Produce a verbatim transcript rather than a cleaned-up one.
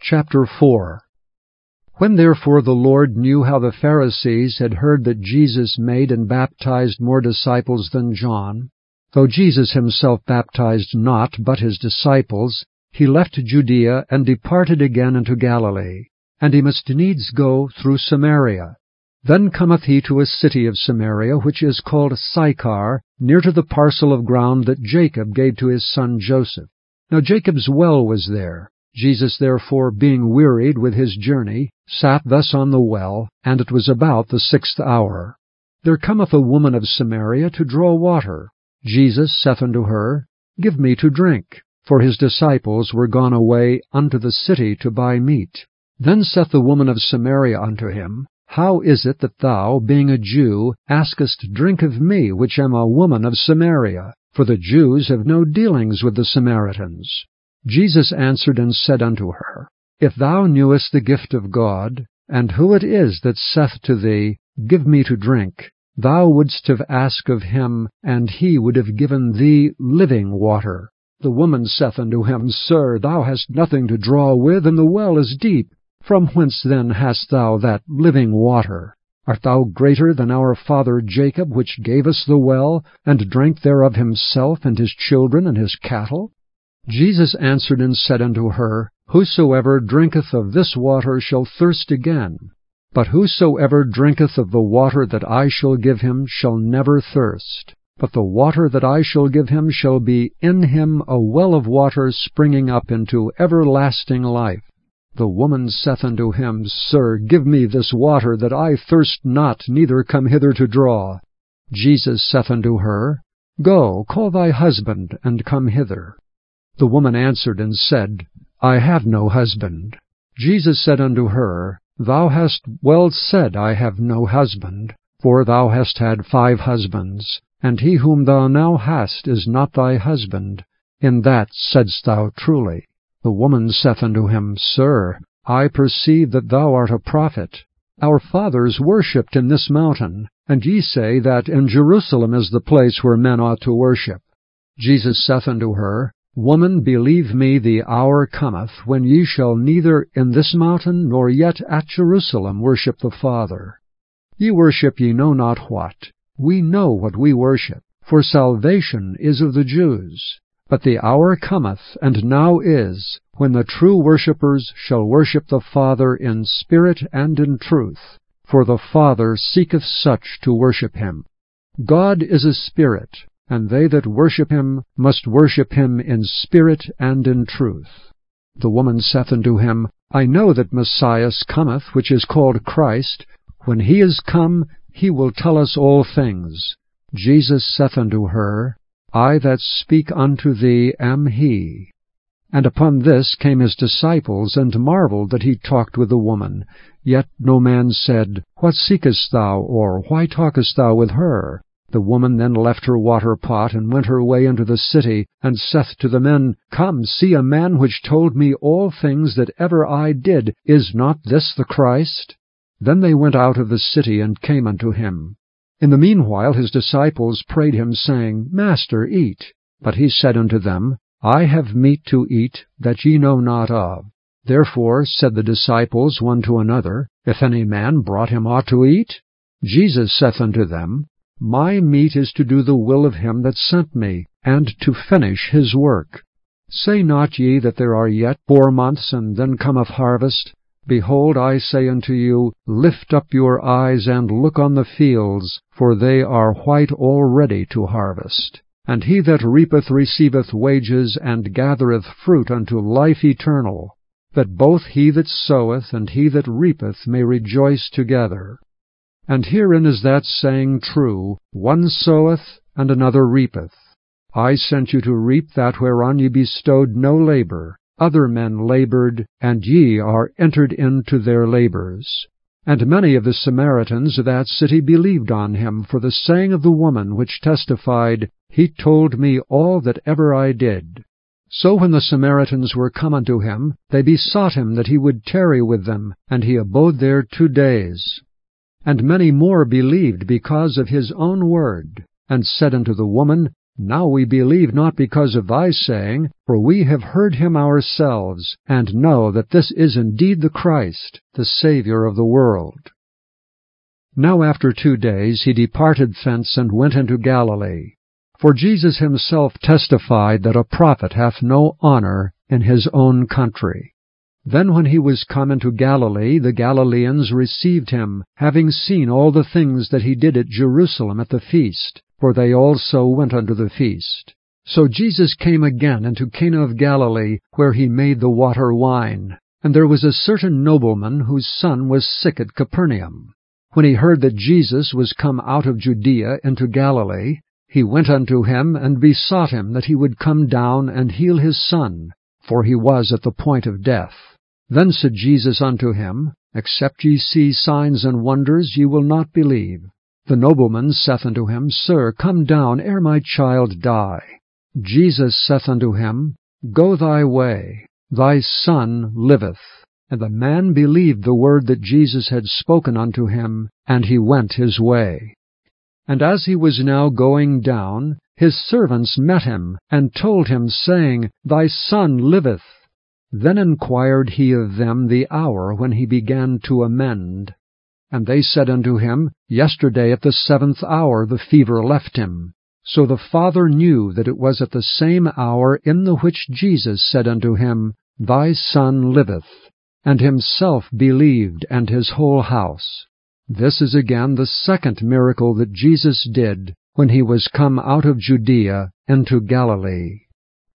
Chapter four. When therefore the Lord knew how the Pharisees had heard that Jesus made and baptized more disciples than John, though Jesus himself baptized not, but his disciples, he left Judea and departed again into Galilee. And he must needs go through Samaria. Then cometh he to a city of Samaria, which is called Sychar, near to the parcel of ground that Jacob gave to his son Joseph. Now Jacob's well was there. Jesus therefore, being wearied with his journey, sat thus on the well, and it was about the sixth hour. There cometh a woman of Samaria to draw water. Jesus saith unto her, Give me to drink. For his disciples were gone away unto the city to buy meat. Then saith the woman of Samaria unto him, How is it that thou, being a Jew, askest drink of me, which am a woman of Samaria? For the Jews have no dealings with the Samaritans. Jesus answered and said unto her, If thou knewest the gift of God, and who it is that saith to thee, Give me to drink, thou wouldst have asked of him, and he would have given thee living water. The woman saith unto him, Sir, thou hast nothing to draw with, and the well is deep. From whence then hast thou that living water? Art thou greater than our father Jacob, which gave us the well, and drank thereof himself, and his children, and his cattle? Jesus answered and said unto her, Whosoever drinketh of this water shall thirst again. But whosoever drinketh of the water that I shall give him shall never thirst. But the water that I shall give him shall be in him a well of water springing up into everlasting life. The woman saith unto him, Sir, give me this water, that I thirst not, neither come hither to draw. Jesus saith unto her, Go, call thy husband, and come hither. The woman answered and said, I have no husband. Jesus said unto her, Thou hast well said, I have no husband, for thou hast had five husbands, and he whom thou now hast is not thy husband. In that saidst thou truly. The woman saith unto him, Sir, I perceive that thou art a prophet. Our fathers worshipped in this mountain, and ye say that in Jerusalem is the place where men ought to worship. Jesus saith unto her, Woman, believe me, the hour cometh, when ye shall neither in this mountain nor yet at Jerusalem worship the Father. Ye worship ye know not what. We know what we worship, for salvation is of the Jews. But the hour cometh, and now is, when the true worshippers shall worship the Father in spirit and in truth, for the Father seeketh such to worship him. God is a spirit, and they that worship him must worship him in spirit and in truth. The woman saith unto him, I know that Messiah cometh, which is called Christ. When he is come, he will tell us all things. Jesus saith unto her, I that speak unto thee am he. And upon this came his disciples, and marveled that he talked with the woman. Yet no man said, What seekest thou? Or why talkest thou with her? The woman then left her water pot, and went her way into the city, and saith to the men, Come, see a man which told me all things that ever I did. Is not this the Christ? Then they went out of the city, and came unto him. In the meanwhile his disciples prayed him, saying, Master, eat. But he said unto them, I have meat to eat, that ye know not of. Therefore said the disciples one to another, If any man brought him aught to eat? Jesus saith unto them, My meat is to do the will of him that sent me, and to finish his work. Say not ye that there are yet four months, and then cometh harvest? Behold, I say unto you, Lift up your eyes, and look on the fields, for they are white already to harvest. And he that reapeth receiveth wages, and gathereth fruit unto life eternal, that both he that soweth and he that reapeth may rejoice together. And herein is that saying true, One soweth, and another reapeth. I sent you to reap that whereon ye bestowed no labor. Other men labored, and ye are entered into their labors. And many of the Samaritans of that city believed on him for the saying of the woman, which testified, He told me all that ever I did. So when the Samaritans were come unto him, they besought him that he would tarry with them, and he abode there two days. And many more believed because of his own word, and said unto the woman, Now we believe not because of thy saying, for we have heard him ourselves, and know that this is indeed the Christ, the Saviour of the world. Now after two days he departed thence and went into Galilee. For Jesus himself testified that a prophet hath no honor in his own country. Then when he was come into Galilee, the Galileans received him, having seen all the things that he did at Jerusalem at the feast, for they also went unto the feast. So Jesus came again into Cana of Galilee, where he made the water wine. And there was a certain nobleman whose son was sick at Capernaum. When he heard that Jesus was come out of Judea into Galilee, he went unto him, and besought him that he would come down and heal his son, for he was at the point of death. Then said Jesus unto him, Except ye see signs and wonders, ye will not believe. The nobleman saith unto him, Sir, come down ere my child die. Jesus saith unto him, Go thy way, thy son liveth. And the man believed the word that Jesus had spoken unto him, and he went his way. And as he was now going down, his servants met him, and told him, saying, Thy son liveth. Then inquired he of them the hour when he began to amend. And they said unto him, Yesterday at the seventh hour the fever left him. So the father knew that it was at the same hour in the which Jesus said unto him, Thy son liveth. And himself believed, and his whole house. This is again the second miracle that Jesus did, when he was come out of Judea into Galilee.